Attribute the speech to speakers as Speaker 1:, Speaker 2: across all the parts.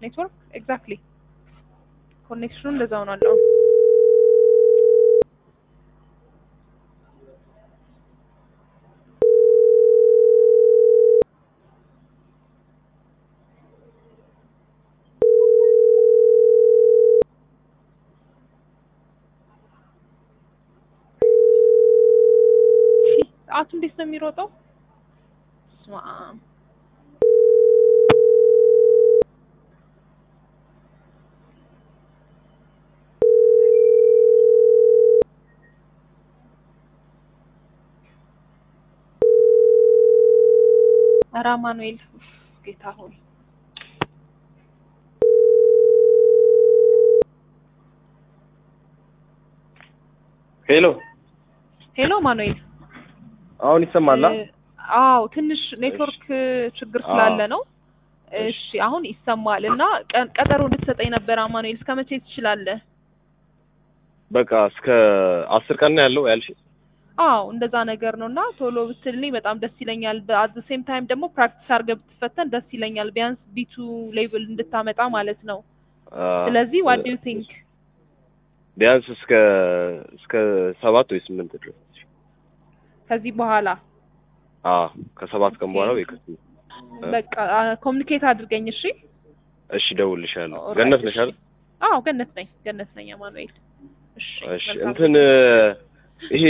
Speaker 1: ኔትወርክ ኤግዛክትሊ ኮኔክሽኑ እንደዛው ነው አለው ሰዓቱ እንዴት ነው የሚሮጠው አራማኑኤል ጌታ ሆይ ሄሎ ማኑኤል
Speaker 2: አሁን ይሰማል?
Speaker 1: አዎ ትንሽ ኔትወርክ ችግር ስላለ ነው። እሺ አሁን ይሰማል እና ቀጠሮ እንድትሰጠኝ ነበር አማኑኤል እስከ መቼ ትችላለህ?
Speaker 2: በቃ እስከ 10 ቀን ነው ያለው ያልሽ?
Speaker 1: አዎ እንደዛ ነገር ነውና ቶሎ ብትልኝ በጣም ደስ ይለኛል። አት ዘ ሴም ታይም ደግሞ ፕራክቲስ አድርገህ ብትፈተን ደስ ይለኛል። ቢያንስ ቢቱ ሌቭል እንድታመጣ ማለት ነው። ስለዚህ what do you think?
Speaker 2: ቢያንስ እስከ 7 ወይ 8 ድረስ
Speaker 1: ከዚህ በኋላ
Speaker 2: ከ7 ቀን በኋላ ወይ ከዚህ
Speaker 1: በቃ ኮሙኒኬት አድርገኝ እሺ?
Speaker 2: እሺ ደውልልሻለሁ። ገነት ነሽ አይደል?
Speaker 1: አዎ ገነት ነኝ አማኑኤል።
Speaker 2: እሺ እንትን ይሄ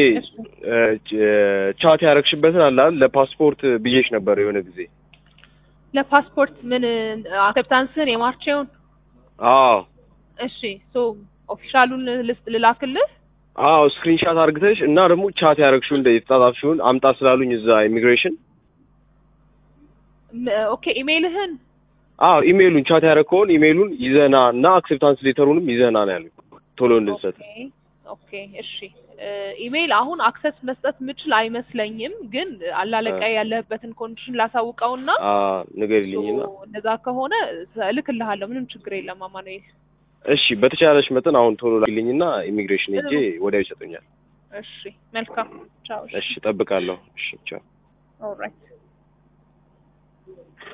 Speaker 2: ቻት ያረክሽበትን አለ አይደል? ለፓስፖርት ብዬሽ ነበር የሆነ ጊዜ።
Speaker 1: ለፓስፖርት ምን አክሰፕታንስን የማርቼውን? እሺ ኦፊሻሉን ልላክልህ?
Speaker 2: ስክሪንሻት አርግተሽ እና ደግሞ ቻት ያረክሽው እንደ የተጣጣፍሽውን አምጣ ስላሉኝ እዛ ኢሚግሬሽን።
Speaker 1: ኦኬ ኢሜይልህን?
Speaker 2: ኢሜይሉን ቻት ያረከውን ኢሜይሉን ይዘና እና አክሰፕታንስ ሌተሩንም ይዘና ነው ያሉኝ ቶሎ እንድንሰጥ።
Speaker 1: ኦኬ እሺ ኢሜይል አሁን አክሰስ መስጠት ምችል አይመስለኝም፣ ግን አላለቀይ ያለህበትን ኮንዲሽን ላሳውቀውና
Speaker 2: ንገሪልኝና
Speaker 1: እንደዛ ከሆነ እልክልሃለሁ። ምንም ችግር የለም አማኑኤል።
Speaker 2: እሺ በተቻለሽ መጠን አሁን ቶሎ ላኪልኝና ኢሚግሬሽን ሄጄ ወዲያው ይሰጡኛል።
Speaker 1: እሺ መልካም ቻው።
Speaker 2: እሺ ጠብቃለሁ። እሺ ቻው።
Speaker 1: ኦልራይት